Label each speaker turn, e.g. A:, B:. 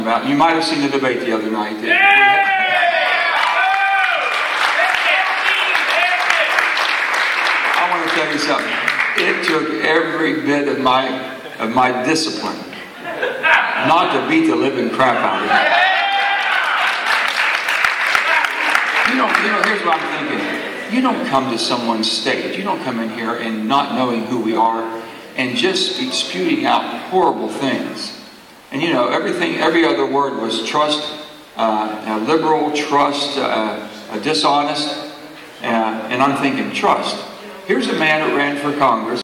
A: about. You might have seen the debate the other night. I want to tell you something. It took every bit of my discipline not to beat the living crap out of it. Here's what I'm thinking. You don't come to someone's stage. You don't come in here and not knowing who we are and just spewing out horrible things. And every other word was trust, liberal, trust, dishonest. And I'm thinking, trust. Here's a man that ran for Congress.